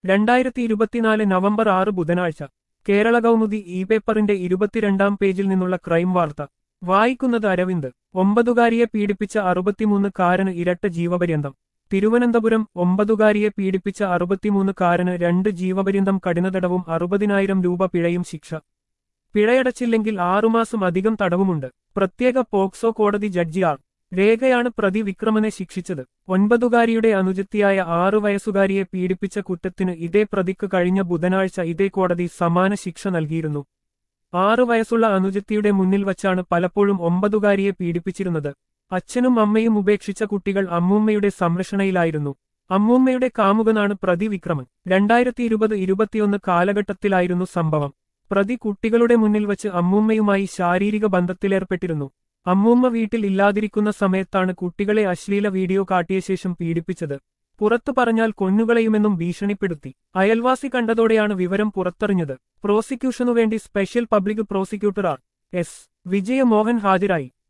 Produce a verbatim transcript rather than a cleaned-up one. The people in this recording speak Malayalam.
രണ്ടായിരത്തി ഇരുപത്തിനാല് നവംബർ ആറ് ബുധനാഴ്ച കേരള കൗമുദി ഇ പേപ്പറിന്റെ ഇരുപത്തിരണ്ടാം പേജിൽ നിന്നുള്ള ക്രൈം വാർത്ത വായിക്കുന്നത് അരവിന്ദ്. ഒമ്പതുകാരിയെ പീഡിപ്പിച്ച അറുപത്തിമൂന്ന് കാരന് ഇരട്ട ജീവപര്യന്തം. തിരുവനന്തപുരം. ഒമ്പതുകാരിയെ പീഡിപ്പിച്ച അറുപത്തിമൂന്ന് കാരന് രണ്ട് ജീവപര്യന്തം കഠിനതടവും അറുപതിനായിരം രൂപ പിഴയും ശിക്ഷ. പിഴയടച്ചില്ലെങ്കിൽ ആറുമാസം അധികം തടവുമുണ്ട്. പ്രത്യേക പോക്സോ കോടതി ജഡ്ജി ആർ രേഖയാണ് പ്രതി വിക്രമനെ ശിക്ഷിച്ചത്. ഒൻപതുകാരിയുടെ അനുജത്തിയായ ആറു വയസ്സുകാരിയെ പീഡിപ്പിച്ച കുറ്റത്തിന് ഇതേ പ്രതിക്ക് കഴിഞ്ഞ ബുധനാഴ്ച ഇതേ കോടതി സമാന ശിക്ഷ നൽകിയിരുന്നു. ആറു വയസ്സുള്ള അനുജത്തിയുടെ മുന്നിൽ വച്ചാണ് പലപ്പോഴും ഒമ്പതുകാരിയെ പീഡിപ്പിച്ചിരുന്നത്. അച്ഛനും അമ്മയും ഉപേക്ഷിച്ച കുട്ടികൾ അമ്മൂമ്മയുടെ സംരക്ഷണയിലായിരുന്നു. അമ്മൂമ്മയുടെ കാമുകനാണ് പ്രതി വിക്രമൻ. രണ്ടായിരത്തി ഇരുപത് ഇരുപത്തിയൊന്ന് കാലഘട്ടത്തിലായിരുന്നു സംഭവം. പ്രതി കുട്ടികളുടെ മുന്നിൽ വച്ച് അമ്മൂമ്മയുമായി ശാരീരിക ബന്ധത്തിലേർപ്പെട്ടിരുന്നു. അമ്മൂമ്മ വീട്ടിൽ ഇല്ലാതിരിക്കുന്ന സമയത്താണ് കുട്ടികളെ അശ്ലീല വീഡിയോ കാട്ടിയ ശേഷം പീഡിപ്പിച്ചത്. പുറത്തു പറഞ്ഞാൽ കൊന്നുകളയുമെന്നും ഭീഷണിപ്പെടുത്തി. അയൽവാസി കണ്ടതോടെയാണ് വിവരം പുറത്തറിഞ്ഞത്. പ്രോസിക്യൂഷനുവേണ്ടി special public prosecutor R S Vijayamohan ഹാജരായി.